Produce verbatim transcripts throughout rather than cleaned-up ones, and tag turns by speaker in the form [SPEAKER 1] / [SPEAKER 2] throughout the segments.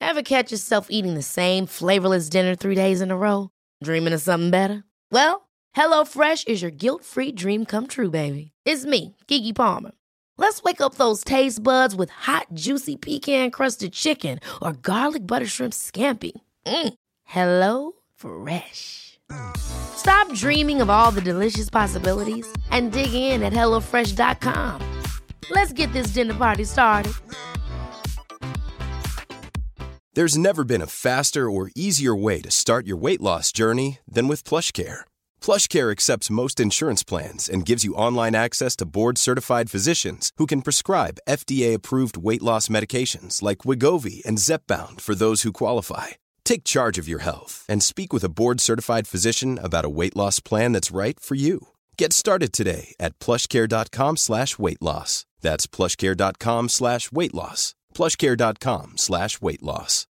[SPEAKER 1] Ever catch yourself eating the same flavorless dinner three days in a row? Dreaming of something better? Well, HelloFresh is your guilt-free dream come true, baby. It's me, Keke Palmer. Let's wake up those taste buds with hot, juicy pecan-crusted chicken or garlic butter shrimp scampi. Mm. Hello Fresh. Stop dreaming of all the delicious possibilities and dig in at hello fresh dot com. Let's get this dinner party started.
[SPEAKER 2] There's never been a faster or easier way to start your weight loss journey than with PlushCare. PlushCare accepts most insurance plans and gives you online access to board-certified physicians who can prescribe F D A-approved weight loss medications like Wegovy and Zepbound for those who qualify. Take charge of your health and speak with a board-certified physician about a weight loss plan that's right for you. Get started today at plushcare.com slash weight loss. That's plushcare.com slash weight loss. plushcare.com slash weight loss.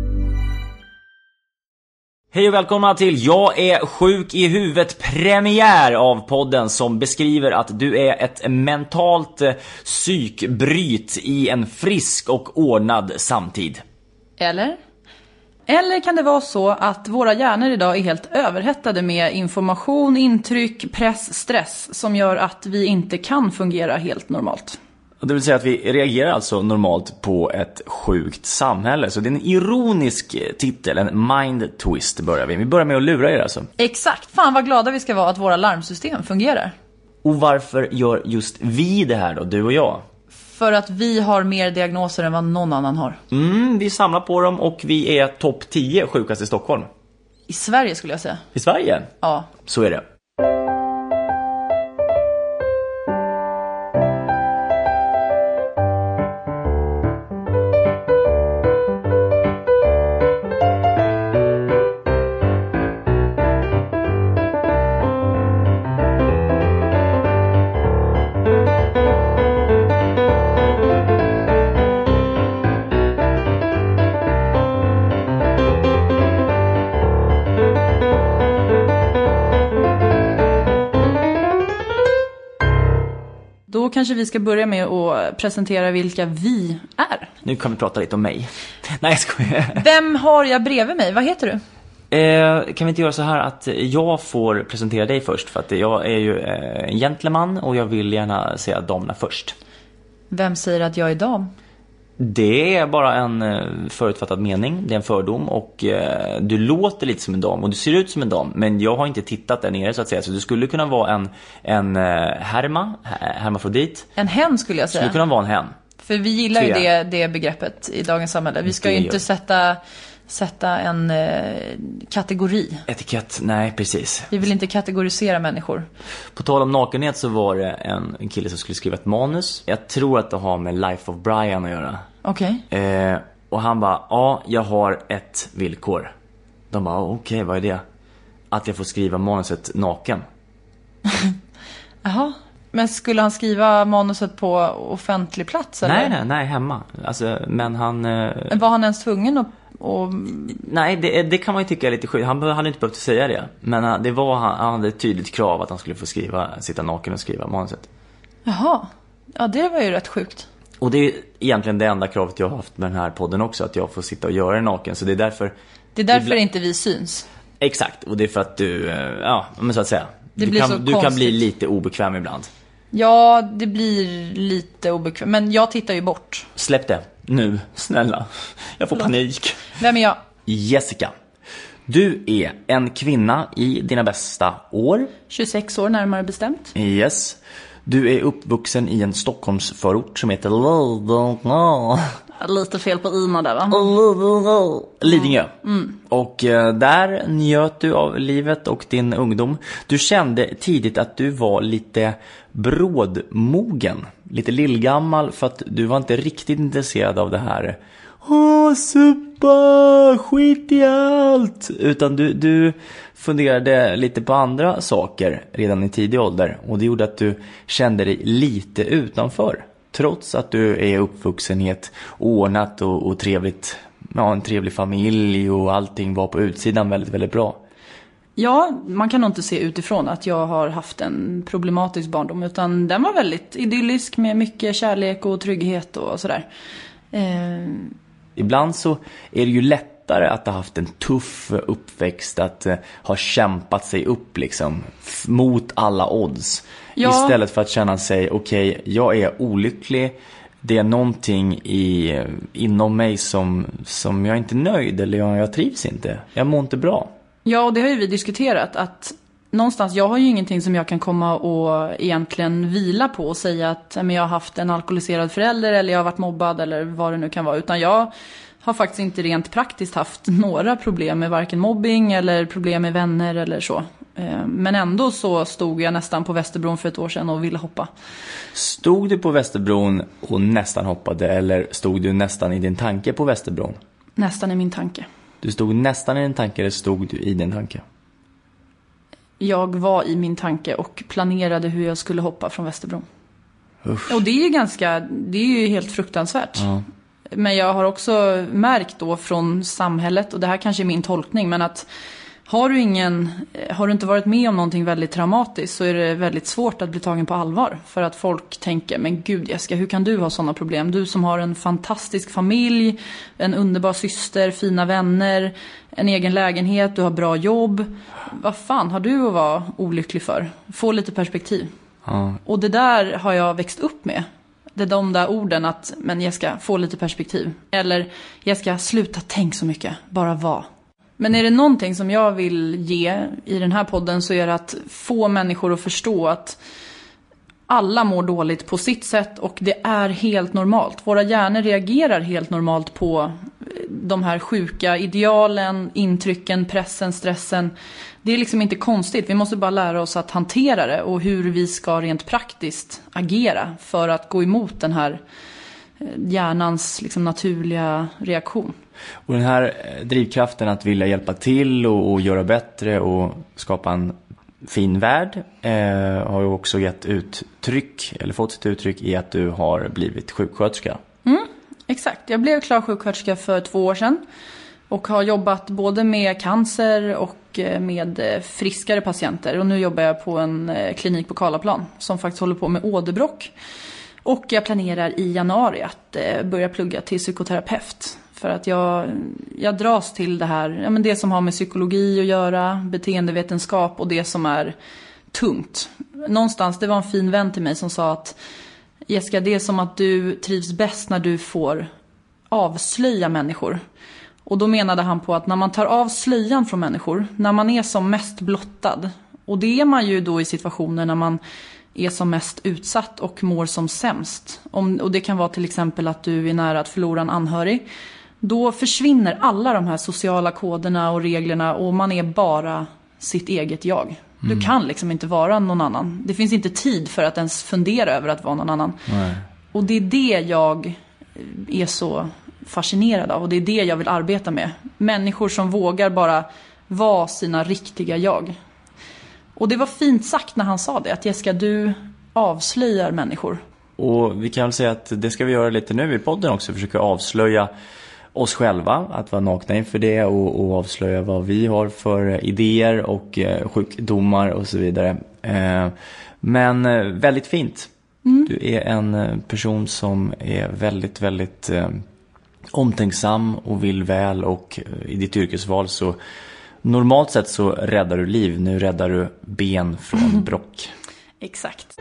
[SPEAKER 3] Hej och välkomna till Jag är sjuk i huvudet, premiär av podden som beskriver att du är ett mentalt psykbryt i en frisk och ordnad samtid.
[SPEAKER 4] Eller? Eller kan det vara så att våra hjärnor idag är helt överhettade med information, intryck, press, stress som gör att vi inte kan fungera helt normalt?
[SPEAKER 3] Det vill säga att vi reagerar alltså normalt på ett sjukt samhälle. Så det är en ironisk titel, en mind twist börjar vi. Vi börjar med att lura er alltså.
[SPEAKER 4] Exakt, fan vad glada vi ska vara att våra larmsystem fungerar.
[SPEAKER 3] Och varför gör just vi det här då, du och jag?
[SPEAKER 4] För att vi har mer diagnoser än vad någon annan har.
[SPEAKER 3] Mm, vi samlar på dem och vi är topp tio sjukast i Stockholm.
[SPEAKER 4] I Sverige skulle jag säga.
[SPEAKER 3] I Sverige?
[SPEAKER 4] Ja.
[SPEAKER 3] Så är det.
[SPEAKER 4] Då kanske vi ska börja med att presentera vilka vi är.
[SPEAKER 3] Nu kan vi prata lite om mig. Nej, jag skojar.
[SPEAKER 4] Vem har jag bredvid mig? Vad heter du?
[SPEAKER 3] Eh, kan vi inte göra så här att jag får presentera dig först? För att jag är ju eh, en gentleman och jag vill gärna säga damerna först.
[SPEAKER 4] Vem säger att jag är dam?
[SPEAKER 3] Det är bara en eh, förutfattad mening. Det är en fördom. Och eh, du låter lite som en dam och du ser ut som en dam. Men jag har inte tittat där nere så att säga. Så du skulle kunna vara en, en eh, herma, hermafrodit.
[SPEAKER 4] En hen skulle jag säga.
[SPEAKER 3] Skulle kunna vara en hen.
[SPEAKER 4] För vi gillar ju det, det begreppet i dagens samhälle. Vi ska det ju inte sätta, sätta en eh, kategori.
[SPEAKER 3] Etikett, nej precis.
[SPEAKER 4] Vi vill inte kategorisera människor.
[SPEAKER 3] På tal om nakenhet så var det en, en kille som skulle skriva ett manus. Jag tror att det har med Life of Brian att göra.
[SPEAKER 4] Okej.
[SPEAKER 3] Okay. Eh, och han bara, ja jag har ett villkor. De bara, okej okay, vad är det? Att jag får skriva manuset naken.
[SPEAKER 4] Jaha. Men skulle han skriva manuset på offentlig plats eller?
[SPEAKER 3] Nej, nej, nej, hemma. Alltså, men han... Eh...
[SPEAKER 4] Var han ens tvungen att... Och...
[SPEAKER 3] Nej, det, det kan man ju tycka är lite sjukt. Han hade inte behövt säga det. Men det var, han hade ett tydligt krav att han skulle få skriva, sitta naken och skriva manuset.
[SPEAKER 4] Jaha, ja det var ju rätt sjukt.
[SPEAKER 3] Och det är egentligen det enda kravet jag har haft med den här podden också. Att jag får sitta och göra det naken. Så det är därför...
[SPEAKER 4] Det är därför det blir... inte vi syns.
[SPEAKER 3] Exakt, och det är för att du... Ja, men så att säga.
[SPEAKER 4] Det
[SPEAKER 3] du
[SPEAKER 4] blir
[SPEAKER 3] kan,
[SPEAKER 4] så
[SPEAKER 3] du kan bli lite obekväm ibland.
[SPEAKER 4] Ja, det blir lite obekvämt. Men jag tittar ju bort.
[SPEAKER 3] Släpp det, nu, snälla. Jag får panik.
[SPEAKER 4] Vem är jag?
[SPEAKER 3] Jessica. Du är en kvinna i dina bästa år.
[SPEAKER 4] tjugosex år närmare bestämt.
[SPEAKER 3] Yes. Du är uppvuxen i en Stockholmsförort som heter Lidingö.
[SPEAKER 4] Lite fel på Ina där va?
[SPEAKER 3] Lidingö. Mm. Och eh, där njöt du av livet och din ungdom. Du kände tidigt att du var lite brådmogen. Lite lillgammal för att du var inte riktigt intresserad av det här. Åh, suppa, skit i allt. Utan du, du funderade lite på andra saker redan i tidig ålder. Och det gjorde att du kände dig lite utanför. Trots att du är uppvuxen i ett ordnat och, och trevligt, ja, en trevlig familj och allting var på utsidan väldigt, väldigt bra.
[SPEAKER 4] Ja, man kan nog inte se utifrån att jag har haft en problematisk barndom. Utan den var väldigt idyllisk med mycket kärlek och trygghet och sådär. Eh,
[SPEAKER 3] ibland så är det ju lättare att ha haft en tuff uppväxt, att uh, ha kämpat sig upp liksom f- mot alla odds. Ja. Istället för att känna sig, okej, okay, jag är olycklig. Det är någonting i, inom mig som, som jag inte är nöjd, eller jag, jag trivs inte. Jag mår inte bra.
[SPEAKER 4] Ja, och det har ju vi diskuterat, att någonstans, jag har ju ingenting som jag kan komma och egentligen vila på och säga att men jag har haft en alkoholiserad förälder eller jag har varit mobbad eller vad det nu kan vara. Utan jag har faktiskt inte rent praktiskt haft några problem med varken mobbing eller problem med vänner eller så. Men ändå så stod jag nästan på Västerbron för ett år sedan och ville hoppa.
[SPEAKER 3] Stod du på Västerbron och nästan hoppade, eller stod du nästan i din tanke på Västerbron?
[SPEAKER 4] Nästan i min tanke.
[SPEAKER 3] Du stod nästan i din tanke, eller stod du i din tanke?
[SPEAKER 4] Jag var i min tanke och planerade hur jag skulle hoppa från Västerbron.
[SPEAKER 3] Usch.
[SPEAKER 4] Och det är ju ganska, det är ju helt fruktansvärt.
[SPEAKER 3] Ja.
[SPEAKER 4] Men jag har också märkt då från samhället, och det här kanske är min tolkning, men att har du ingen, har du inte varit med om någonting väldigt traumatiskt så är det väldigt svårt att bli tagen på allvar. För att folk tänker, men gud Jessica, hur kan du ha sådana problem? Du som har en fantastisk familj, en underbar syster, fina vänner, en egen lägenhet, du har bra jobb. Vad fan har du att vara olycklig för? Få lite perspektiv.
[SPEAKER 3] Ja.
[SPEAKER 4] Och det där har jag växt upp med. Det är de där orden att, men Jessica, få lite perspektiv. Eller Jessica, sluta tänk så mycket, bara var. Men är det någonting som jag vill ge i den här podden så är det att få människor att förstå att alla mår dåligt på sitt sätt och det är helt normalt. Våra hjärnor reagerar helt normalt på de här sjuka idealen, intrycken, pressen, stressen. Det är liksom inte konstigt. Vi måste bara lära oss att hantera det och hur vi ska rent praktiskt agera för att gå emot den här hjärnans liksom naturliga reaktion.
[SPEAKER 3] Och den här drivkraften att vilja hjälpa till och, och göra bättre och skapa en fin värld eh, har ju också gett uttryck, eller fått sitt uttryck i att du har blivit sjuksköterska.
[SPEAKER 4] Mm, exakt. Jag blev klar sjuksköterska för två år sedan och har jobbat både med cancer och med friskare patienter. Och nu jobbar jag på en klinik på Karlaplan som faktiskt håller på med åderbråck. Och jag planerar i januari att börja plugga till psykoterapeut. För att jag, jag dras till det här, ja men det som har med psykologi att göra, beteendevetenskap och det som är tungt. Någonstans, det var en fin vän till mig som sa att Jessica, det är som att du trivs bäst när du får avslöja människor. Och då menade han på att när man tar av slöjan från människor, när man är som mest blottad, och det är man ju då i situationer när man är som mest utsatt och mår som sämst. Om, och det kan vara till exempel att du är nära att förlora en anhörig. Då försvinner alla de här sociala koderna och reglerna och man är bara sitt eget jag. Du mm. kan liksom inte vara någon annan. Det finns inte tid för att ens fundera över att vara någon annan.
[SPEAKER 3] Nej.
[SPEAKER 4] Och det är det jag är så fascinerad av och det är det jag vill arbeta med. Människor som vågar bara vara sina riktiga jag. Och det var fint sagt när han sa det, att Jessica, du avslöjar människor.
[SPEAKER 3] Och vi kan väl säga att det ska vi göra lite nu i podden också, försöka avslöja oss själva, att vara nakna inför det och, och avslöja vad vi har för idéer och eh, sjukdomar och så vidare. Eh, men eh, väldigt fint. Mm. Du är en person som är väldigt, väldigt eh, omtänksam och vill väl, och eh, i ditt yrkesval så normalt sett så räddar du liv. Nu räddar du ben från brock.
[SPEAKER 4] Exakt.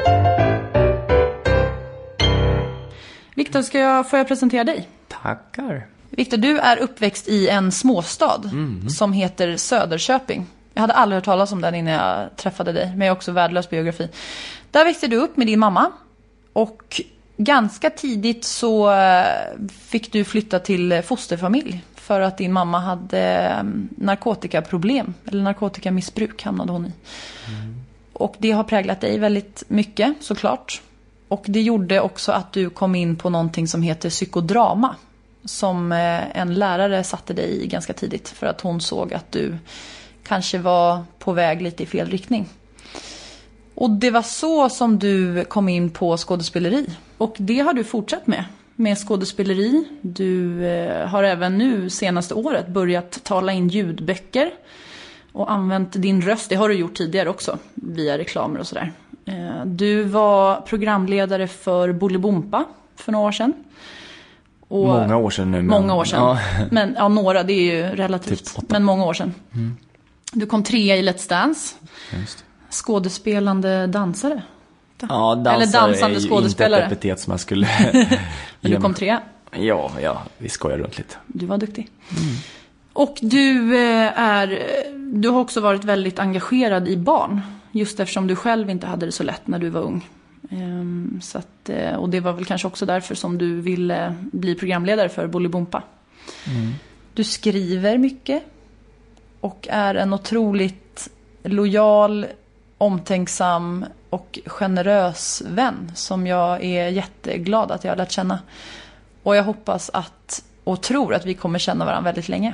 [SPEAKER 4] Viktor, ska jag, får jag presentera dig?
[SPEAKER 3] Tackar.
[SPEAKER 4] Viktor, du är uppväxt i en småstad
[SPEAKER 3] mm.
[SPEAKER 4] som heter Söderköping. Jag hade aldrig hört talas om den innan jag träffade dig, men jag har också värdelös biografi. Där växte du upp med din mamma och ganska tidigt så fick du flytta till fosterfamilj för att din mamma hade narkotikaproblem, eller narkotikamissbruk hamnade hon i. Mm. Och det har präglat dig väldigt mycket, såklart. Och det gjorde också att du kom in på någonting som heter psykodrama, som en lärare satte dig i ganska tidigt för att hon såg att du kanske var på väg lite i fel riktning. Och det var så som du kom in på skådespeleri. Och det har du fortsatt med, med skådespeleri. Du eh, har även nu senaste året börjat tala in ljudböcker och använt din röst. Det har du gjort tidigare också, via reklamer och sådär. Eh, du var programledare för Bolibompa för några år sedan. Och
[SPEAKER 3] många år sedan nu. Men...
[SPEAKER 4] Många år sedan.
[SPEAKER 3] Ja.
[SPEAKER 4] Men ja, några, det är ju relativt.
[SPEAKER 3] Typ
[SPEAKER 4] men många år sedan. Mm. Du kom trea i Let's Dance.
[SPEAKER 3] Just.
[SPEAKER 4] Skådespelande dansare.
[SPEAKER 3] Ja, dansare
[SPEAKER 4] Eller dansande
[SPEAKER 3] är ju
[SPEAKER 4] skådespelare.
[SPEAKER 3] inte ett epitet som man skulle...
[SPEAKER 4] Men du kom trea.
[SPEAKER 3] Ja, ja, vi skojar runt lite.
[SPEAKER 4] Du var duktig. Mm. Och du är... Du har också varit väldigt engagerad i barn. Just eftersom du själv inte hade det så lätt när du var ung. Um, så att, och det var väl kanske också därför som du ville bli programledare för Bolibompa. Mm. Du skriver mycket. Och är en otroligt lojal, omtänksam och generös vän som jag är jätteglad att jag har lärt känna. Och jag hoppas att och tror att vi kommer känna varandra väldigt länge.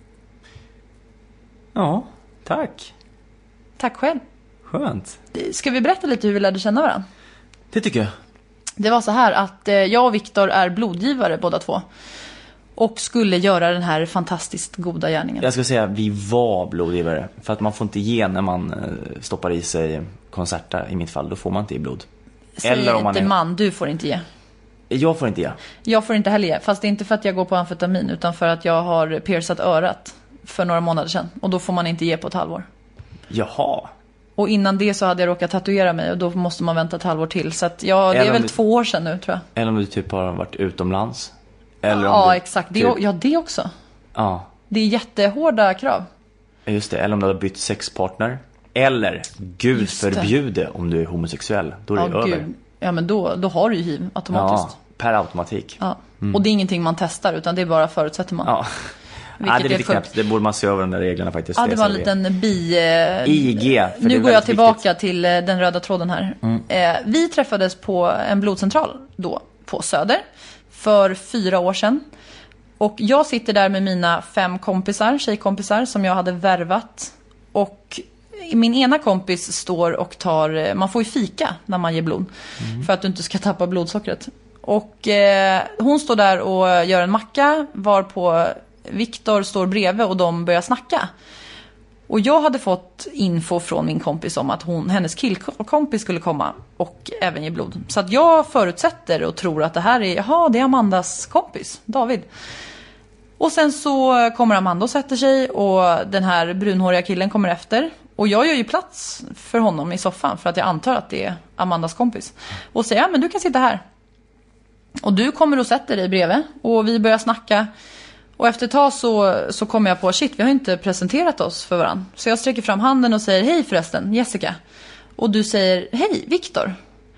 [SPEAKER 3] Ja, tack.
[SPEAKER 4] Tack själv.
[SPEAKER 3] Skönt.
[SPEAKER 4] Ska vi berätta lite hur vi lärde känna varandra?
[SPEAKER 3] Det tycker jag.
[SPEAKER 4] Det var så här att jag och Viktor är blodgivare båda två. Och skulle göra den här fantastiskt goda gärningen.
[SPEAKER 3] Jag ska säga att vi var blodgivare. För att man får inte ge när man stoppar i sig konserter. I mitt fall, då får man inte ge blod.
[SPEAKER 4] Säg Eller om man inte är... man, du får inte ge.
[SPEAKER 3] Jag får inte ge.
[SPEAKER 4] Jag får inte heller ge. Fast det är inte för att jag går på amfetamin. Utan för att jag har piercat örat för några månader sedan. Och då får man inte ge på ett halvår.
[SPEAKER 3] Jaha.
[SPEAKER 4] Och innan det så hade jag råkat tatuera mig. Och då måste man vänta ett halvår till. Så att ja, det är väl du... två år sedan nu, tror jag.
[SPEAKER 3] Eller om du typ har varit utomlands. Eller
[SPEAKER 4] ja,
[SPEAKER 3] du,
[SPEAKER 4] exakt.
[SPEAKER 3] typ...
[SPEAKER 4] Det, ja, det också.
[SPEAKER 3] Ja.
[SPEAKER 4] Det är jättehårda krav.
[SPEAKER 3] Just det. Eller om du har bytt sexpartner. Eller, gud förbjude om du är homosexuell. Då är det
[SPEAKER 4] ja,
[SPEAKER 3] över.
[SPEAKER 4] Gud. Ja, men då, då har du ju H I V automatiskt.
[SPEAKER 3] Ja, per automatik.
[SPEAKER 4] Ja. Mm. Och det är ingenting man testar, utan det är bara förutsätter man.
[SPEAKER 3] Ja. Ja, det är lite knäppt. Det borde man se över de där reglerna faktiskt.
[SPEAKER 4] Ja, det var en liten bi...
[SPEAKER 3] I G.
[SPEAKER 4] Nu går jag tillbaka viktigt. till den röda tråden här. Mm. Eh, vi träffades på en blodcentral då, på Söder. För fyra år sedan. Och jag sitter där med mina fem kompisar, tjejkompisar, som jag hade värvat. Och min ena kompis står och tar... Man får ju fika när man ger blod. Mm. För att du inte ska tappa blodsockret. Och eh, hon står där och gör en macka, var på... Viktor står bredvid och de börjar snacka. Och jag hade fått info från min kompis om att hon, hennes killkompis skulle komma och även ge blod. Så att jag förutsätter och tror att det här är, jaha, det är Amandas kompis, David. Och sen så kommer Amanda och sätter sig och den här brunhåriga killen kommer efter. Och jag gör ju plats för honom i soffan för att jag antar att det är Amandas kompis. Och säger, ja men du kan sitta här. Och du kommer och sätter dig bredvid och vi börjar snacka. Och efter ett tag så, så kommer jag på, shit, vi har inte presenterat oss för varandra. Så jag sträcker fram handen och säger, hej förresten, Jessica. Och du säger, hej, Viktor.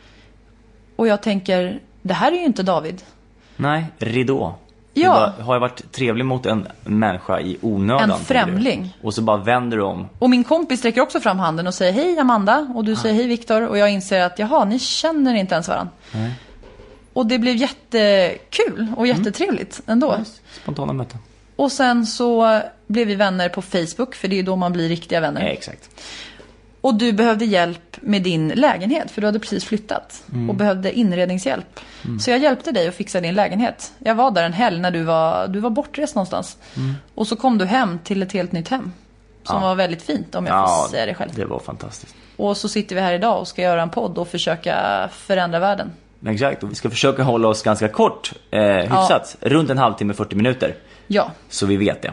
[SPEAKER 4] Och jag tänker, det här är ju inte David.
[SPEAKER 3] Nej, ridå.
[SPEAKER 4] Ja.
[SPEAKER 3] Bara, har jag varit trevlig mot en människa i onödan?
[SPEAKER 4] En främling.
[SPEAKER 3] Och så bara vänder du om.
[SPEAKER 4] Och min kompis sträcker också fram handen och säger, hej Amanda. Och du ah. säger, hej Viktor. Och jag inser att, jaha, ni känner inte ens varandra. Nej. Och det blev jättekul och jättetrevligt mm. ändå.
[SPEAKER 3] Yes. Spontana möten.
[SPEAKER 4] Och sen så blev vi vänner på Facebook. För det är då man blir riktiga vänner.
[SPEAKER 3] Ja, exakt.
[SPEAKER 4] Och du behövde hjälp med din lägenhet. För du hade precis flyttat. Mm. Och behövde inredningshjälp. Mm. Så jag hjälpte dig att fixa din lägenhet. Jag var där en helg när du var, du var bortrest någonstans. Mm. Och så kom du hem till ett helt nytt hem. Som ja. var väldigt fint, om jag
[SPEAKER 3] ja,
[SPEAKER 4] får säga det själv.
[SPEAKER 3] Det var fantastiskt.
[SPEAKER 4] Och så sitter vi här idag och ska göra en podd och försöka förändra världen.
[SPEAKER 3] Exakt, och vi ska försöka hålla oss ganska kort, eh, hyfsat, ja. runt en halvtimme, fyrtio minuter.
[SPEAKER 4] Ja.
[SPEAKER 3] Så vi vet det.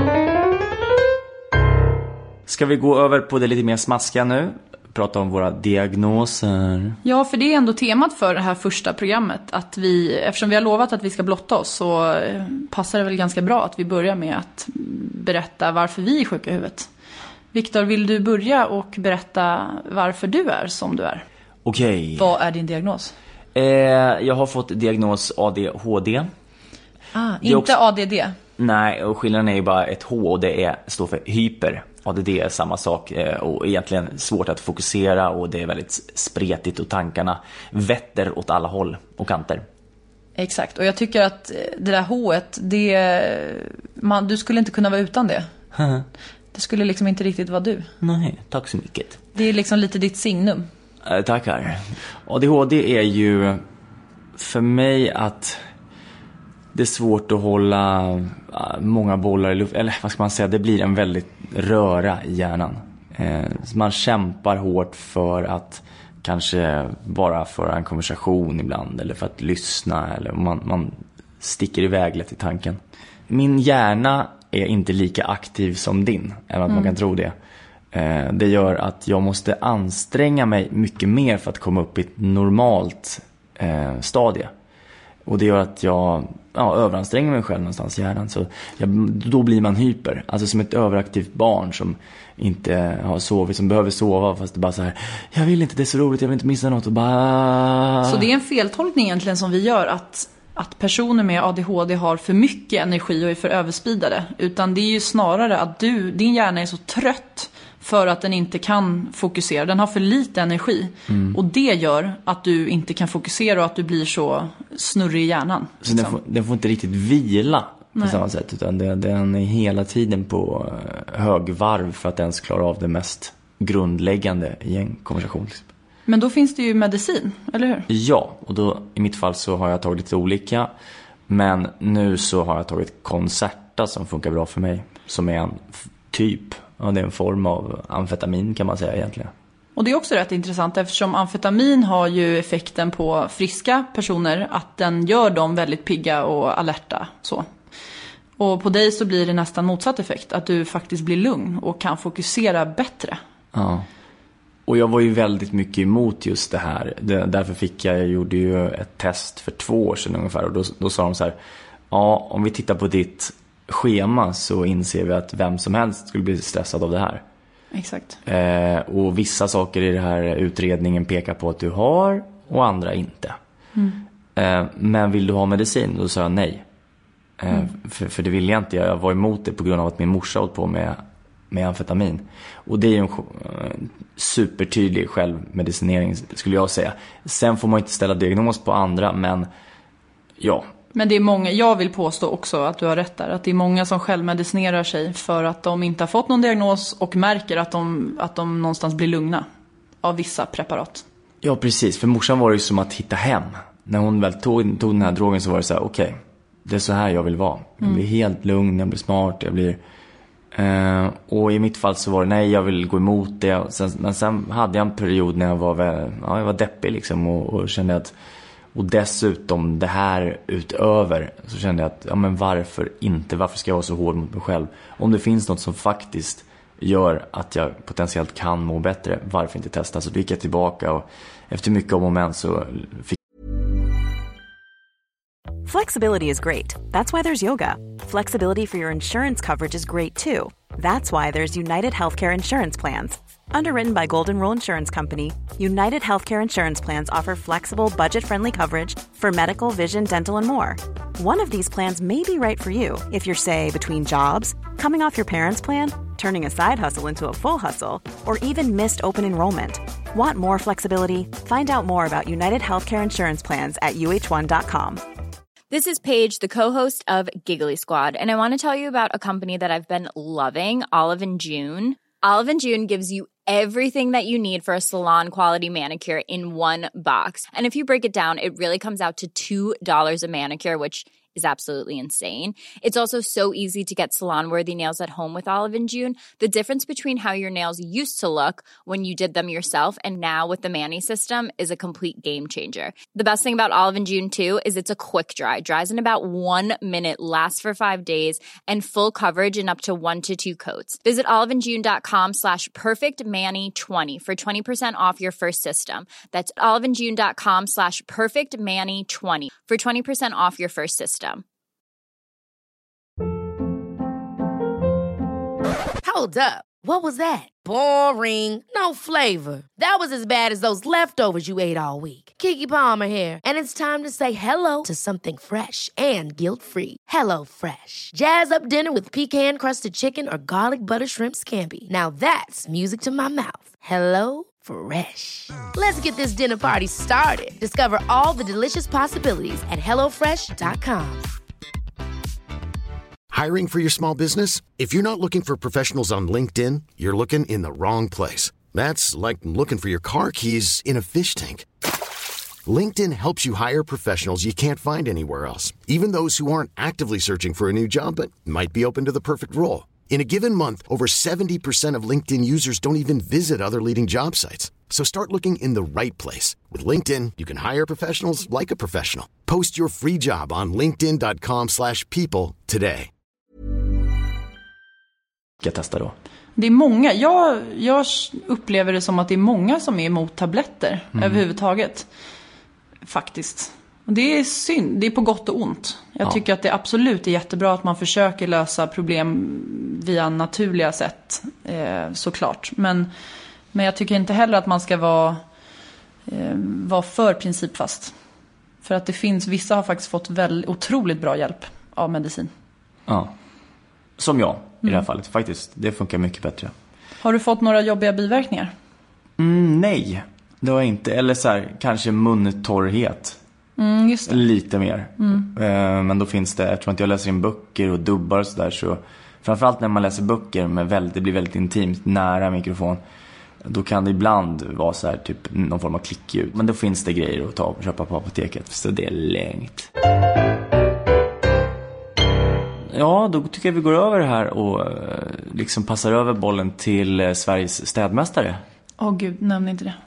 [SPEAKER 3] Ska vi gå över på det lite mer smaskiga nu? Prata om våra diagnoser.
[SPEAKER 4] Ja, för det är ändå temat för det här första programmet. Att vi, eftersom vi har lovat att vi ska blotta oss, så passar det väl ganska bra att vi börjar med att berätta varför vi är sjuka i huvudet. Viktor, vill du börja och berätta varför du är som du är?
[SPEAKER 3] Okej.
[SPEAKER 4] Vad är din diagnos?
[SPEAKER 3] Eh, jag har fått diagnos A D H D.
[SPEAKER 4] Ah, inte också... A D D?
[SPEAKER 3] Nej, och skillnaden är ju bara ett H och det är, står för hyper. A D D är samma sak och egentligen svårt att fokusera och det är väldigt spretigt och tankarna vetter åt alla håll och kanter.
[SPEAKER 4] Exakt, och jag tycker att det där H-et, det, man, du skulle inte kunna vara utan det. Det skulle liksom inte riktigt vara du.
[SPEAKER 3] Nej, tack så mycket.
[SPEAKER 4] Det är liksom lite ditt signum.
[SPEAKER 3] Eh, tackar. A D H D är ju för mig att det är svårt att hålla många bollar i luft. Eller vad ska man säga, det blir en väldigt röra i hjärnan. Eh, man kämpar hårt för att kanske bara föra en konversation ibland. Eller för att lyssna. Eller man, man sticker iväg lätt i tanken. Min hjärna är inte lika aktiv som din, även att mm. man kan tro det. Eh, det gör att jag måste anstränga mig mycket mer för att komma upp i ett normalt eh, stadie. Och det gör att jag ja, överanstränger mig själv någonstans i hjärnan. Så jag, då blir man hyper. Alltså som ett överaktivt barn som inte har sovit, som behöver sova, fast det bara så här: jag vill inte, det är så roligt, jag vill inte missa något. Och bara...
[SPEAKER 4] Så det är en feltolkning egentligen som vi gör, att, att personer med A D H D har för mycket energi och är för överspridade. Utan det är ju snarare att du, din hjärna är så trött för att den inte kan fokusera. Den har för lite energi. Mm. Och det gör att du inte kan fokusera och att du blir så snurrig i hjärnan.
[SPEAKER 3] Så liksom. den, får, den får inte riktigt vila på Nej. samma sätt. Utan den, den är hela tiden på högvarv för att ens klara av det mest grundläggande i en konversation. Liksom.
[SPEAKER 4] Men då finns det ju medicin, eller hur?
[SPEAKER 3] Ja, och då i mitt fall så har jag tagit lite olika. Men nu så har jag tagit Concerta som funkar bra för mig. Som är en typ... Ja, det är en form av amfetamin kan man säga egentligen.
[SPEAKER 4] Och det är också rätt intressant eftersom amfetamin har ju effekten på friska personer att den gör dem väldigt pigga och alerta. Så. Och på dig så blir det nästan motsatt effekt, att du faktiskt blir lugn och kan fokusera bättre.
[SPEAKER 3] Ja, och jag var ju väldigt mycket emot just det här. Det, därför fick jag, jag gjorde ju ett test för två år sedan ungefär och då, då sa de så här: ja, om vi tittar på ditt schema så inser vi att vem som helst skulle bli stressad av det här.
[SPEAKER 4] Exakt.
[SPEAKER 3] Eh, och vissa saker i den här utredningen pekar på att du har och andra inte. Mm. Eh, men vill du ha medicin? Då sa jag nej. Eh, mm. för, för det ville jag inte. Jag var emot det på grund av att min morsa åt på med, med amfetamin. Och det är ju en uh, supertydlig självmedicinering skulle jag säga. Sen får man inte ställa diagnos på andra, men ja.
[SPEAKER 4] Men det är många, jag vill påstå också att du har rätt där, att det är många som självmedicinerar sig för att de inte har fått någon diagnos och märker att de, att de någonstans blir lugna av vissa preparat.
[SPEAKER 3] Ja, precis. För morsan var det ju som att hitta hem. När hon väl tog, tog den här drogen så var det så här: okej, okay, det är så här jag vill vara. Jag blir mm. helt lugn, jag blir smart, jag blir... Uh, och i mitt fall så var det nej, jag vill gå emot det. Sen, men sen hade jag en period när jag var, väl, ja, jag var deppig liksom och, och kände att... Och dessutom det här utöver så kände jag att ja, men varför inte? Varför ska jag vara så hård mot mig själv? Om det finns något som faktiskt gör att jag potentiellt kan må bättre, varför inte testa? Så då gick jag tillbaka och efter mycket om moment så fick...
[SPEAKER 5] Flexibility is great. That's why there's yoga. Flexibility for your insurance coverage is great too. That's why there's United Healthcare Insurance Plans. Underwritten by Golden Rule Insurance Company, United Healthcare Insurance Plans offer flexible, budget-friendly coverage for medical, vision, dental, and more. One of these plans may be right for you if you're, say, between jobs, coming off your parents' plan, turning a side hustle into a full hustle, or even missed open enrollment. Want more flexibility? Find out more about United Healthcare Insurance Plans at U H one dot com.
[SPEAKER 6] This is Paige, the co-host of Giggly Squad, and I want to tell you about a company that I've been loving, Olive and June. Olive and June gives you everything that you need for a salon-quality manicure in one box. And if you break it down, it really comes out to two dollars a manicure, which is absolutely insane. It's also so easy to get salon-worthy nails at home with Olive and June. The difference between how your nails used to look when you did them yourself and now with the Mani system is a complete game changer. The best thing about Olive and June, too, is it's a quick dry. Dries in about one minute, lasts for five days, and full coverage in up to one to two coats. Visit oliveandjune.com slash perfectmani20 for twenty percent off your first system. That's oliveandjune.com slash perfectmani20 for twenty percent off your first system.
[SPEAKER 1] Hold up. What was that? Boring. No flavor. That was as bad as those leftovers you ate all week. Keke Palmer here, and it's time to say hello to something fresh and guilt-free. Hello Fresh. Jazz up dinner with pecan-crusted chicken or garlic butter shrimp scampi. Now that's music to my mouth. Hello Fresh. Let's get this dinner party started. Discover all the delicious possibilities at hello fresh dot com.
[SPEAKER 7] Hiring for your small business? If you're not looking for professionals on LinkedIn, you're looking in the wrong place. That's like looking for your car keys in a fish tank. LinkedIn helps you hire professionals you can't find anywhere else, even those who aren't actively searching for a new job but might be open to the perfect role. In a given month, over seventy percent of LinkedIn users don't even visit other leading job sites. So start looking in the right place. With LinkedIn, you can hire professionals like a professional. Post your free job on linkedin dot com slash people today.
[SPEAKER 3] Jag testar då.
[SPEAKER 4] Det är många, jag, jag upplever det som att det är många som är emot tabletter mm. överhuvudtaget. Faktiskt. Och det är synd, det är på gott och ont. Jag ja. tycker att det absolut är jättebra att man försöker lösa problem via naturliga sätt, eh, såklart. Men, men jag tycker inte heller att man ska vara, eh, vara för principfast. För att det finns, vissa har faktiskt fått väldigt otroligt bra hjälp av medicin.
[SPEAKER 3] Ja, som jag i mm. det här fallet faktiskt. Det funkar mycket bättre.
[SPEAKER 4] Har du fått några jobbiga biverkningar?
[SPEAKER 3] Mm, nej, det har jag inte. Eller så här, kanske muntorrhet.
[SPEAKER 4] Mm, just det.
[SPEAKER 3] Lite mer.
[SPEAKER 4] Mm.
[SPEAKER 3] eh, Men då finns det, eftersom att jag läser in böcker och dubbar och sådär, så framförallt när man läser böcker med väldigt, det blir väldigt intimt nära mikrofon, då kan det ibland vara så här, typ någon form av klickljud. Men då finns det grejer att ta och köpa på apoteket. Så det är längt. Ja, då tycker jag vi går över här och liksom passar över bollen till Sveriges städmästare.
[SPEAKER 4] Åh oh, gud, nämn inte det.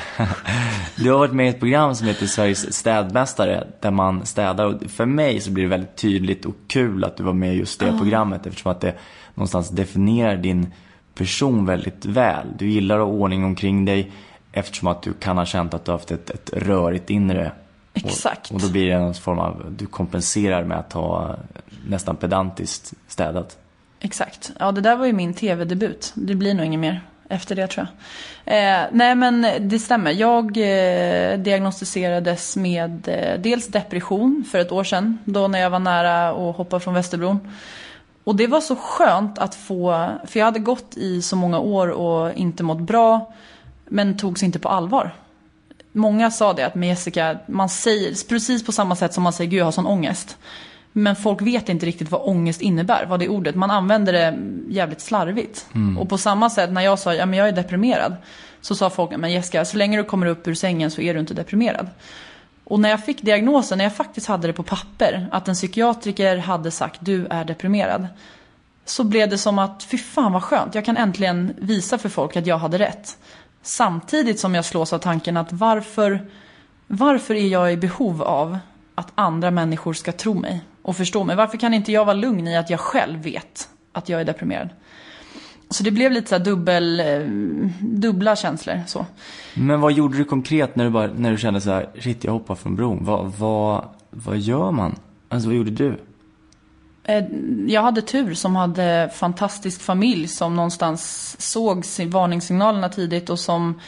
[SPEAKER 3] Du har varit med i ett program som heter Sveriges städmästare, där man städar, och för mig så blir det väldigt tydligt och kul att du var med i just det oh. programmet, eftersom att det någonstans definierar din person väldigt väl. Du gillar att ha ordning omkring dig, eftersom att du kan ha känt att du har haft ett, ett rörigt inre.
[SPEAKER 4] Exakt.
[SPEAKER 3] Och, och då blir det någon form av, du kompenserar med att ha nästan pedantiskt städat.
[SPEAKER 4] Exakt. Ja, det där var ju min tv-debut. Det blir nog inget mer efter det, tror jag. Eh, nej, men det stämmer. Jag eh, diagnostiserades med eh, dels depression för ett år sedan, då när jag var nära att hoppa från Västerbron. Och det var så skönt att få, för jag hade gått i så många år och inte mått bra, men togs inte på allvar. Många sa det, att med Jessica, man säger precis på samma sätt som man säger, gud jag har sån ångest. Men folk vet inte riktigt vad ångest innebär, vad det är ordet. Man använder det jävligt slarvigt. Mm. Och på samma sätt när jag sa, ja men jag är deprimerad, så sa folk, men Jessica, så länge du kommer upp ur sängen så är du inte deprimerad. Och när jag fick diagnosen, när jag faktiskt hade det på papper, att en psykiatriker hade sagt, du är deprimerad, så blev det som att, fy fan vad skönt, jag kan äntligen visa för folk att jag hade rätt. Samtidigt som jag slås av tanken att varför, varför är jag i behov av att andra människor ska tro mig och förstå mig? Varför kan inte jag vara lugn i att jag själv vet att jag är deprimerad? Så det blev lite så här dubbel, dubbla känslor. Så.
[SPEAKER 3] Men vad gjorde du konkret när du, bara, när du kände så här, shit jag hoppar från bron? Vad, vad, vad gör man? Alltså vad gjorde du?
[SPEAKER 4] Jag hade tur som hade fantastisk familj som någonstans såg varningssignalerna tidigt, och som,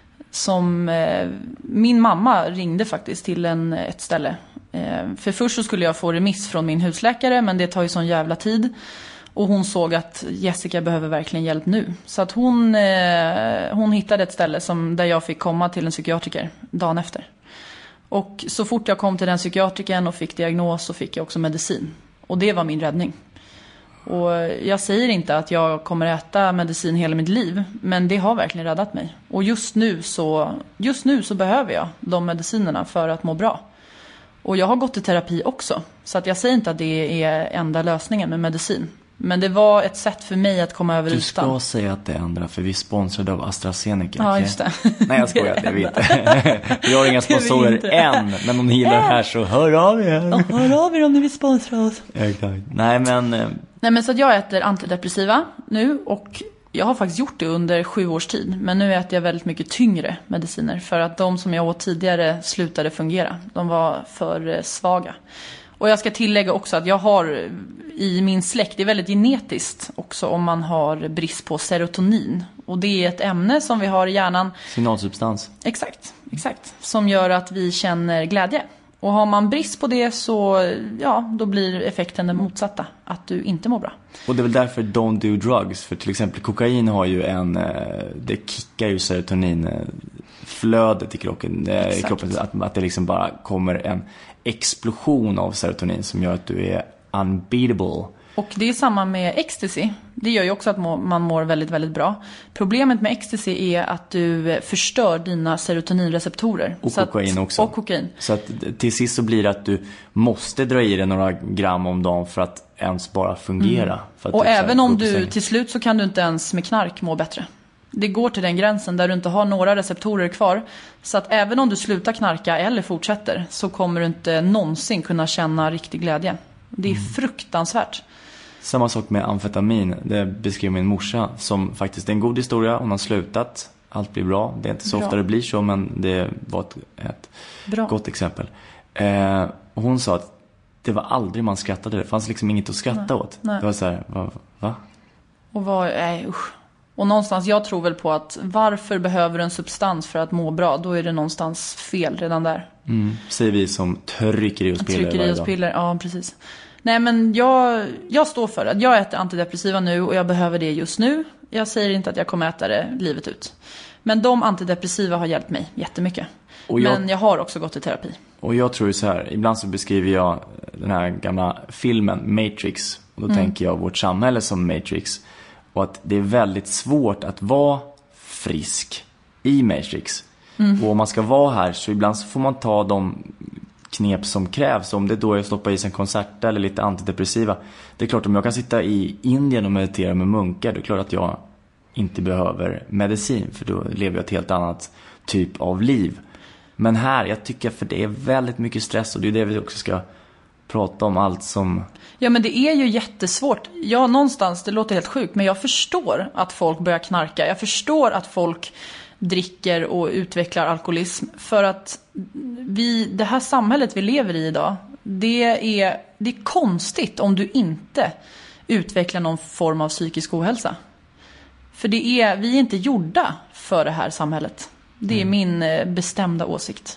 [SPEAKER 4] som eh, min mamma ringde faktiskt till en, ett ställe. Eh, för först så skulle jag få remiss från min husläkare, men det tar ju sån jävla tid. Och hon såg att Jessica behöver verkligen hjälp nu. Så att hon, eh, hon hittade ett ställe som, där jag fick komma till en psykiatriker dagen efter. Och så fort jag kom till den psykiatrikern och fick diagnos, så fick jag också medicin. Och det var min räddning. Och jag säger inte att jag kommer äta medicin hela mitt liv, men det har verkligen räddat mig. Och just nu så, just nu så behöver jag de medicinerna för att må bra. Och jag har gått i terapi också. Så att jag säger inte att det är enda lösningen med medicin. Men det var ett sätt för mig att komma över
[SPEAKER 3] du
[SPEAKER 4] ytan.
[SPEAKER 3] Du ska säga att det är andra, för vi är sponsrade av AstraZeneca.
[SPEAKER 4] Ja, just det.
[SPEAKER 3] Nej, jag skojar, det är vi inte. Vi har inga sponsorer än, men om ni gillar det här så hör av er.
[SPEAKER 4] Ja, hör av er om ni vill sponsra oss.
[SPEAKER 3] Exakt. Nej, men...
[SPEAKER 4] Nej, men så att jag äter antidepressiva nu, och jag har faktiskt gjort det under sju års tid. Men nu äter jag väldigt mycket tyngre mediciner, för att de som jag åt tidigare slutade fungera. De var för svaga. Och jag ska tillägga också att jag har i min släkt, det är väldigt genetiskt också om man har brist på serotonin. Och det är ett ämne som vi har i hjärnan.
[SPEAKER 3] Signalsubstans.
[SPEAKER 4] Exakt, exakt. Som gör att vi känner glädje. Och har man brist på det så, ja, då blir effekten den motsatta. Att du inte mår bra.
[SPEAKER 3] Och det är väl därför don't do drugs. För till exempel kokain har ju en, det kickar ju serotoninflödet i kroppen. I kroppen att, att det liksom bara kommer en explosion av serotonin som gör att du är unbeatable.
[SPEAKER 4] Och det är samma med ecstasy. Det gör ju också att man mår väldigt, väldigt bra. Problemet med ecstasy är att du förstör dina serotoninreceptorer.
[SPEAKER 3] Och så kokain
[SPEAKER 4] att,
[SPEAKER 3] också.
[SPEAKER 4] Och kokain.
[SPEAKER 3] Så att till sist så blir det att du måste dra i dig några gram om dagen för att ens bara fungera.
[SPEAKER 4] Mm.
[SPEAKER 3] För att
[SPEAKER 4] och även om du
[SPEAKER 3] sig.
[SPEAKER 4] till slut så kan du inte ens med knark må bättre. Det går till den gränsen där du inte har några receptorer kvar. Så att även om du slutar knarka eller fortsätter så kommer du inte någonsin kunna känna riktig glädje. Det är mm. fruktansvärt.
[SPEAKER 3] Samma sak med amfetamin. Det beskrev min morsa som faktiskt är en god historia. Hon har slutat. Allt blir bra. Det är inte så bra. Ofta det blir så, men det var ett, ett gott exempel. Eh, och hon sa att det var aldrig man skrattade. Det fanns liksom inget att skratta
[SPEAKER 4] Nej.
[SPEAKER 3] åt.
[SPEAKER 4] Nej.
[SPEAKER 3] Det var så här, va? va?
[SPEAKER 4] Och vad, nej usch. Och någonstans, jag tror väl på att varför behöver du en substans för att må bra? Då är det någonstans fel redan där.
[SPEAKER 3] Mm. Säger vi som trycker i oss piller.
[SPEAKER 4] Trycker i oss piller, ja precis. Nej men jag, jag står för att jag äter antidepressiva nu och jag behöver det just nu. Jag säger inte att jag kommer äta det livet ut. Men de antidepressiva har hjälpt mig jättemycket. Och jag, men jag har också gått i terapi.
[SPEAKER 3] Och jag tror så här, ibland så beskriver jag den här gamla filmen Matrix. Och då mm. tänker jag vårt samhälle som Matrix. Och att det är väldigt svårt att vara frisk i Matrix. Mm. Och om man ska vara här så ibland så får man ta de knep som krävs. Om det då är att stoppa i sig en konsert eller lite antidepressiva. Det är klart, om jag kan sitta i Indien och meditera med munkar, det är klart att jag inte behöver medicin. För då lever jag ett helt annat typ av liv. Men här, jag tycker för det är väldigt mycket stress. Och det är det vi också ska prata om, allt som...
[SPEAKER 4] Ja men det är ju jättesvårt. Ja, någonstans, det låter helt sjukt, men jag förstår att folk börjar knarka. Jag förstår att folk dricker och utvecklar alkoholism. För att vi, det här samhället vi lever i idag, det är, det är konstigt om du inte utvecklar någon form av psykisk ohälsa. För det är, vi är inte gjorda för det här samhället. Det är mm. min bestämda åsikt.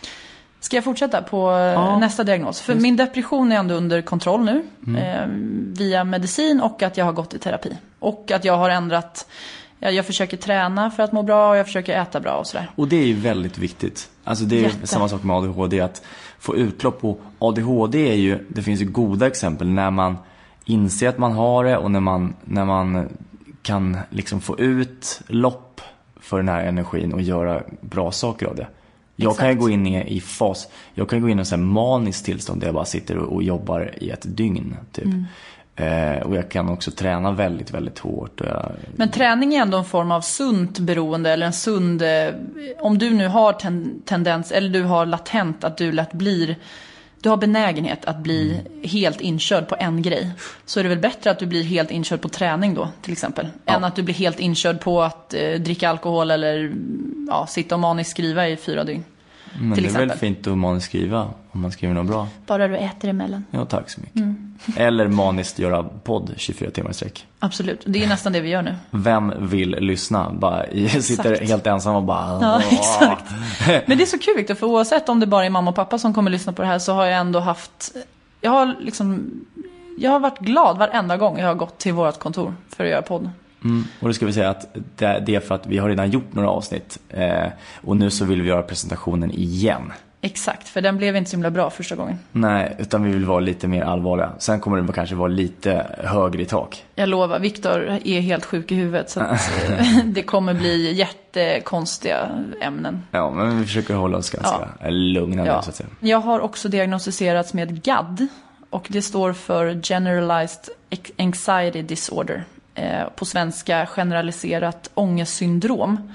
[SPEAKER 4] Ska jag fortsätta på ja. nästa diagnos? För min depression är ändå under kontroll nu. Mm. Eh, via medicin och att jag har gått i terapi. Och att jag har ändrat... Jag, jag försöker träna för att må bra och jag försöker äta bra och sådär.
[SPEAKER 3] Och det är ju väldigt viktigt. Alltså det är Jätte. samma sak med A D H D. Att få utlopp på A D H D är ju... Det finns ju goda exempel när man inser att man har det. Och när man, när man kan liksom få ut lopp för den här energin och göra bra saker av det. Jag Exakt. kan ju gå in i, i fas. Jag kan gå in i en sån här manisk tillstånd där jag bara sitter och, och jobbar i ett dygn typ. Mm. Eh, och jag kan också träna väldigt, väldigt hårt. Och jag...
[SPEAKER 4] Men träning är ändå en form av sunt beroende eller en sund... Eh, om du nu har ten, tendens eller du har latent att du lätt blir... Du har benägenhet att bli mm. helt inkörd på en grej. Så är det väl bättre att du blir helt inkörd på träning då, till exempel. Ja. Än att du blir helt inkörd på att eh, dricka alkohol eller ja, sitta och maniskt skriva i fyra dygn.
[SPEAKER 3] Men
[SPEAKER 4] till
[SPEAKER 3] det är
[SPEAKER 4] exempel.
[SPEAKER 3] väl fint att maniskt skriva om man skriver något bra.
[SPEAKER 4] Bara du äter emellan.
[SPEAKER 3] Ja, tack så mycket. Mm. Eller maniskt göra podd tjugofyra timmar i sträck.
[SPEAKER 4] Absolut, det är nästan det vi gör nu.
[SPEAKER 3] Vem vill lyssna? Bara, jag sitter exakt. helt ensam och bara...
[SPEAKER 4] Ja, exakt. Men det är så kul, Victor, för oavsett om det bara är mamma och pappa som kommer lyssna på det här så har jag ändå haft... Jag har liksom... Jag har varit glad varenda gång jag har gått till vårt kontor för att göra podd.
[SPEAKER 3] Mm. Och då ska vi säga att det, det är för att vi har redan gjort några avsnitt. Eh, och nu så vill vi göra presentationen igen.
[SPEAKER 4] Exakt, för den blev inte så himla bra första gången.
[SPEAKER 3] Nej, utan vi vill vara lite mer allvarliga. Sen kommer det kanske vara lite högre i tak.
[SPEAKER 4] Jag lovar, Victor är helt sjuk i huvudet. Så att det kommer bli jättekonstiga ämnen.
[SPEAKER 3] Ja, men vi försöker hålla oss ganska ja. lugna.
[SPEAKER 4] Ja.
[SPEAKER 3] Där, så att säga.
[SPEAKER 4] Jag har också diagnostiserats med G A D. Och det står för Generalized Anxiety Disorder. Eh, på svenska generaliserat ångestsyndrom.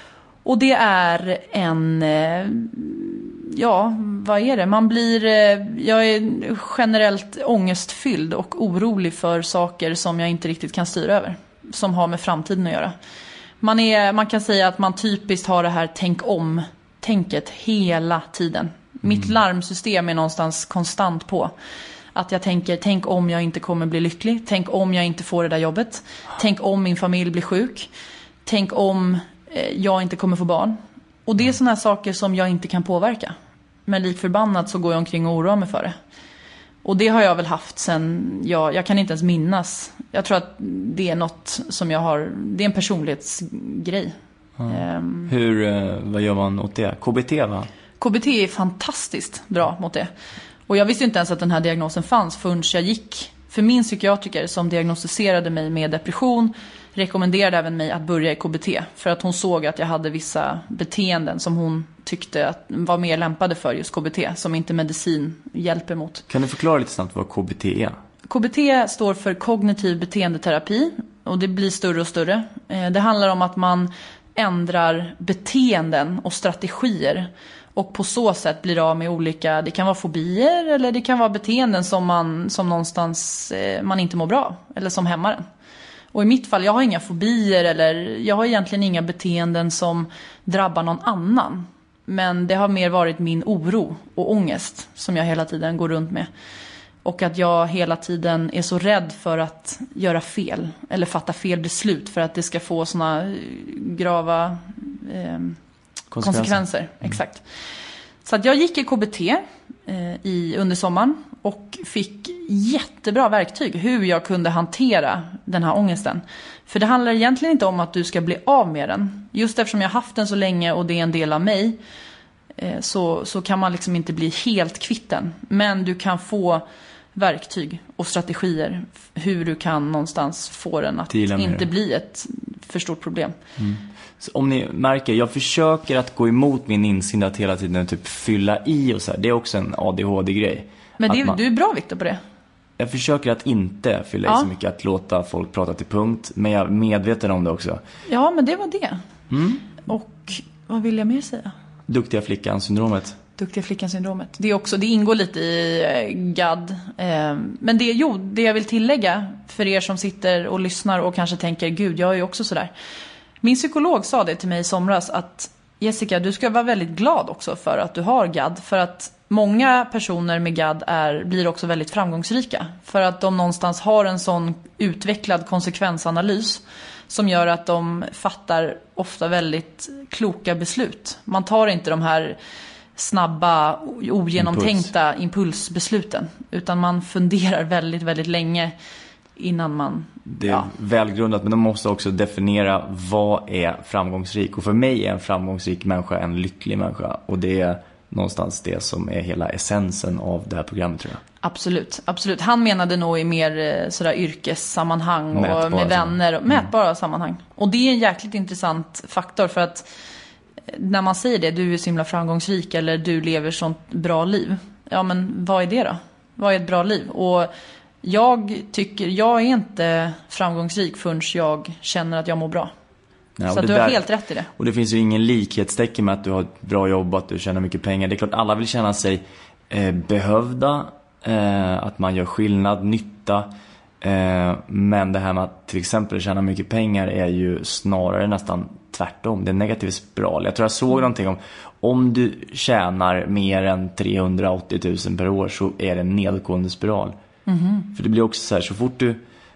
[SPEAKER 4] Och det är en, eh, ja, vad är det? Man blir, eh, jag är generellt ångestfylld och orolig för saker som jag inte riktigt kan styra över. Som har med framtiden att göra. Man, är, man kan säga att man typiskt har det här tänk om-tänket hela tiden. Mm. Mitt larmsystem är någonstans konstant på. Att jag tänker, tänk om jag inte kommer bli lycklig. Tänk om jag inte får det där jobbet. Tänk om min familj blir sjuk. Tänk om eh, jag inte kommer få barn. Och det är såna här saker som jag inte kan påverka. Men lik förbannat så går jag omkring och oroar mig för det. Och det har jag väl haft sen, jag, jag kan inte ens minnas. Jag tror att det är något som jag har, det är en personlighetsgrej.
[SPEAKER 3] Mm. Um, Hur, eh, vad gör man åt det? K B T va?
[SPEAKER 4] K B T är fantastiskt bra mot det. Och jag visste inte ens att den här diagnosen fanns förrän jag gick. För min psykiatriker som diagnostiserade mig med depression rekommenderade även mig att börja i K B T. För att hon såg att jag hade vissa beteenden som hon tyckte att var mer lämpade för just K B T. Som inte medicin hjälper mot.
[SPEAKER 3] Kan du förklara lite snabbt vad K B T är?
[SPEAKER 4] K B T står för kognitiv beteendeterapi. och det blir större och större. Det handlar om att man ändrar beteenden och strategier och på så sätt blir av med olika, det kan vara fobier eller det kan vara beteenden som man som någonstans man inte mår bra eller som hämmar en. Och i mitt fall, jag har inga fobier eller jag har egentligen inga beteenden som drabbar någon annan. Men det har mer varit min oro och ångest som jag hela tiden går runt med. Och att jag hela tiden är så rädd för att göra fel eller fatta fel beslut för att det ska få såna grava eh, konsekvenser. konsekvenser. Mm. Exakt. Så att jag gick i K B T eh, i, under sommaren och fick jättebra verktyg hur jag kunde hantera den här ångesten. För det handlar egentligen inte om att du ska bli av med den. Just eftersom jag haft den så länge och det är en del av mig eh, så, så kan man liksom inte bli helt kvitt den. Men du kan få verktyg och strategier hur du kan någonstans få den att inte bli ett för stort problem.
[SPEAKER 3] Mm. Så om ni märker, jag försöker att gå emot min instinkt att hela tiden typ fylla i och så här. Det är också en A D H D-grej.
[SPEAKER 4] Men det,
[SPEAKER 3] man,
[SPEAKER 4] du är bra, Victor, på det.
[SPEAKER 3] Jag försöker att inte fylla ja. i så mycket, att låta folk prata till punkt. Men jag är medveten om det också.
[SPEAKER 4] Ja, men det var det. Mm. Och vad vill jag mer säga?
[SPEAKER 3] Duktiga flickan-syndromet.
[SPEAKER 4] Duktiga flickan-syndromet. Det, är också, det ingår lite i eh, G A D. Eh, men det, jo, det jag vill tillägga för er som sitter och lyssnar och kanske tänker, gud, jag är ju också sådär. Min psykolog sa det till mig i somras att Jessica, du ska vara väldigt glad också för att du har G A D. För att många personer med G A D är, blir också väldigt framgångsrika. För att de någonstans har en sån utvecklad konsekvensanalys som gör att de fattar ofta väldigt kloka beslut. Man tar inte de här snabba, ogenomtänkta Impuls. impulsbesluten. Utan man funderar väldigt, väldigt länge innan man...
[SPEAKER 3] Det är
[SPEAKER 4] ja.
[SPEAKER 3] välgrundat, men de måste också definiera vad är framgångsrik. Och för mig är en framgångsrik människa en lycklig människa. Och det är någonstans det som är hela essensen av det här programmet, tror jag.
[SPEAKER 4] Absolut, absolut. Han menade nog i mer sådär yrkessammanhang och mätbara med vänner och mätbara mm. sammanhang. Och det är en jäkligt intressant faktor för att när man säger det, du är så himla framgångsrik eller du lever sånt bra liv. Ja, men vad är det då? Vad är ett bra liv? Och jag tycker, jag är inte framgångsrik förrän jag känner att jag mår bra. Ja, så du har där, helt rätt i det.
[SPEAKER 3] Och det finns ju ingen likhetstecken med att du har ett bra jobb, att du tjänar mycket pengar. Det är klart alla vill känna sig eh, behövda, eh, att man gör skillnad, nytta. Eh, men det här med att till exempel tjäna mycket pengar är ju snarare nästan tvärtom. Det är en negativ spiral. Jag tror jag såg mm. någonting om om du tjänar mer än trehundraåttio tusen per år så är det en nedgående spiral. Mm. För det blir också så här, så fort du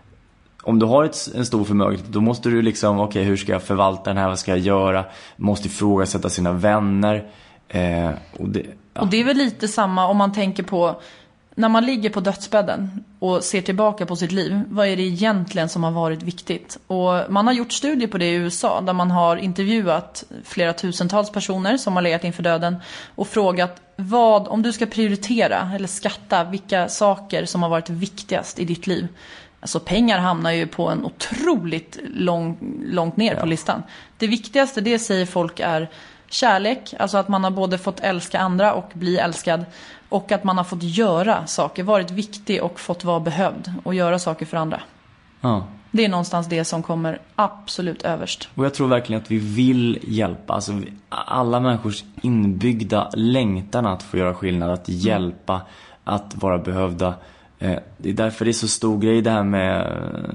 [SPEAKER 3] om du har ett, en stor förmögenhet, då måste du liksom, okej, okay, hur ska jag förvalta den här, vad ska jag göra? Måste ifrågasätta sina vänner. Eh, och, det, ja.
[SPEAKER 4] och det är väl lite samma om man tänker på, när man ligger på dödsbädden och ser tillbaka på sitt liv, vad är det egentligen som har varit viktigt? Och man har gjort studier på det i U S A, där man har intervjuat flera tusentals personer som har legat inför döden och frågat, vad, om du ska prioritera eller skatta, vilka saker som har varit viktigast i ditt liv? Alltså pengar hamnar ju på en otroligt lång, långt ner ja. på listan. Det viktigaste, det säger folk, är kärlek. Alltså att man har både fått älska andra och bli älskad. Och att man har fått göra saker, varit viktig och fått vara behövd. Och göra saker för andra.
[SPEAKER 3] Ja.
[SPEAKER 4] Det är någonstans det som kommer absolut överst.
[SPEAKER 3] Och jag tror verkligen att vi vill hjälpa. Alltså alla människors inbyggda längtan att få göra skillnad. Att hjälpa, mm. att vara behövda. Det är därför det är så stor grej det här med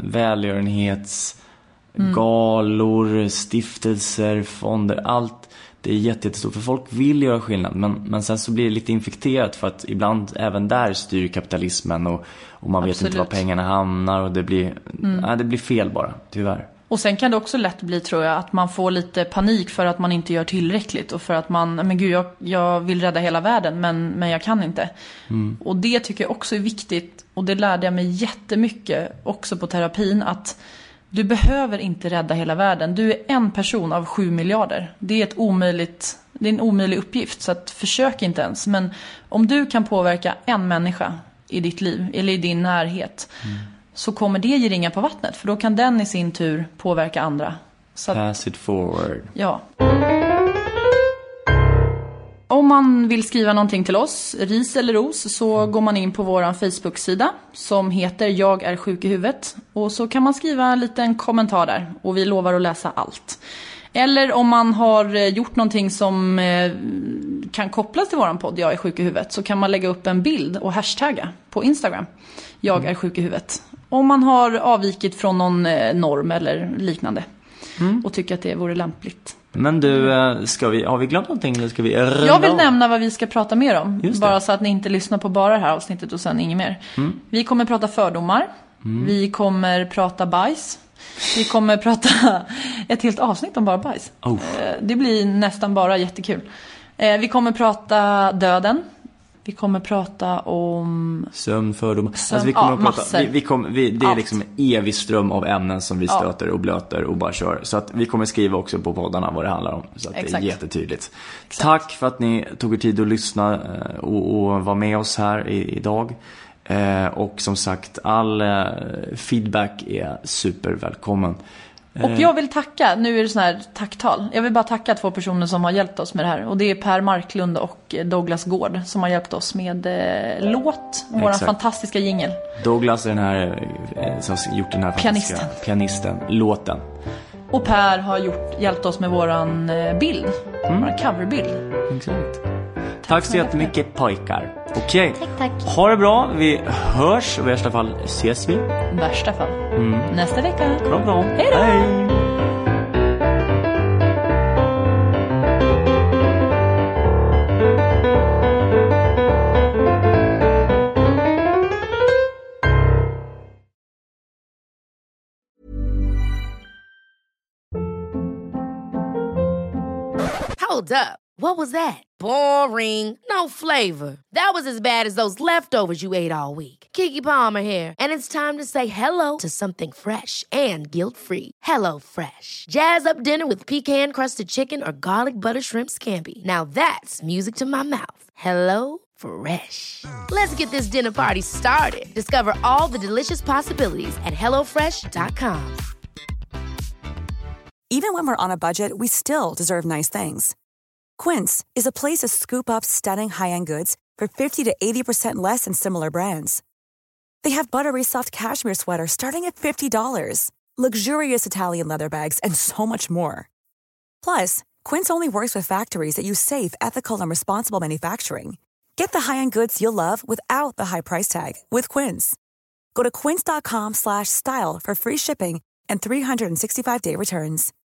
[SPEAKER 3] välgörenhetsgalor, mm. stiftelser, fonder, allt. Det är jättestort för folk vill göra skillnad, men, men sen så blir det lite infekterat för att ibland även där styr kapitalismen och, och man Absolut. vet inte var pengarna hamnar och det blir, mm. nej, det blir fel bara, tyvärr.
[SPEAKER 4] Och sen kan det också lätt bli, tror jag, att man får lite panik för att man inte gör tillräckligt. Och för att man, men gud, jag, jag vill rädda hela världen, men, men jag kan inte. Mm. Och det tycker jag också är viktigt. Och det lärde jag mig jättemycket också på terapin. Att du behöver inte rädda hela världen. Du är en person av sju miljarder. Det är, ett omöjligt, det är en omöjlig uppgift, så att försök inte ens. Men om du kan påverka en människa i ditt liv, eller i din närhet... Mm. så kommer det ge ringar på vattnet. För då kan den i sin tur påverka andra. Så att,
[SPEAKER 3] pass it forward.
[SPEAKER 4] Ja. Om om man vill skriva någonting till oss, ris eller ros, så går man in på vår Facebook-sida som heter Jag är sjuk i huvudet. Och så kan man skriva en liten kommentar där och vi lovar att läsa allt. Eller om man har gjort någonting som eh, kan kopplas till våran podd Jag är sjuk i huvudet, så kan man lägga upp en bild och hashtagga på Instagram Jag är sjuk i huvudet. Om man har avvikit från någon eh, norm eller liknande mm. och tycker att det vore lämpligt.
[SPEAKER 3] Men du, ska vi, har vi glömt någonting eller ska vi runda?
[SPEAKER 4] Jag vill nämna vad vi ska prata mer om. Bara så att ni inte lyssnar på bara det här avsnittet och sen inget mer. Mm. Vi kommer prata fördomar. Mm. Vi kommer prata bajs. Vi kommer prata ett helt avsnitt om bara bajs. Oh. Det blir nästan bara jättekul. Vi kommer prata döden. Vi kommer prata om
[SPEAKER 3] sömn, fördomar. Alltså vi kommer ja, att prata, vi, vi kommer, vi, det är Allt. liksom en evig ström av ämnen som vi stöter ja. och blöter och bara kör. Så att vi kommer skriva också på poddarna vad det handlar om. Så att Exakt. det är jättetydligt. Exakt. Tack för att ni tog er tid att lyssna och, och vara med oss här i, idag. Eh, och som sagt, all eh, feedback är supervälkommen.
[SPEAKER 4] Och jag vill tacka, nu är det sån här tacktal. Jag vill bara tacka två personer som har hjälpt oss med det här. Och det är Per Marklund och Douglas Gård som har hjälpt oss med eh, låt. Våran Exakt. fantastiska jingle.
[SPEAKER 3] Douglas är den här eh, som har gjort den här
[SPEAKER 4] pianisten.
[SPEAKER 3] pianisten, låten.
[SPEAKER 4] Och Per har gjort, hjälpt oss med våran eh, bild, mm. våran coverbild.
[SPEAKER 3] Exakt. Tack, tack så jättemycket pojkar. Okej,
[SPEAKER 6] tack, tack.
[SPEAKER 3] Ha det bra, vi hörs. I värsta fall ses vi.
[SPEAKER 4] I värsta fall
[SPEAKER 3] mm.
[SPEAKER 4] Nästa vecka.
[SPEAKER 3] Bra, bra.
[SPEAKER 4] Hej då.
[SPEAKER 3] Hej.
[SPEAKER 1] Hold up. What was that? Boring. No flavor. That was as bad as those leftovers you ate all week. Keke Palmer here, and it's time to say hello to something fresh and guilt-free. Hello Fresh. Jazz up dinner with pecan-crusted chicken or garlic butter shrimp scampi. Now that's music to my mouth. Hello Fresh. Let's get this dinner party started. Discover all the delicious possibilities at hello fresh dot com.
[SPEAKER 8] Even when we're on a budget, we still deserve nice things. Quince is a place to scoop up stunning high-end goods for fifty to eighty percent less than similar brands. They have buttery soft cashmere sweaters starting at fifty dollars, luxurious Italian leather bags, and so much more. Plus, Quince only works with factories that use safe, ethical, and responsible manufacturing. Get the high-end goods you'll love without the high price tag with Quince. Go to quince dot com slash style for free shipping and three sixty-five day returns.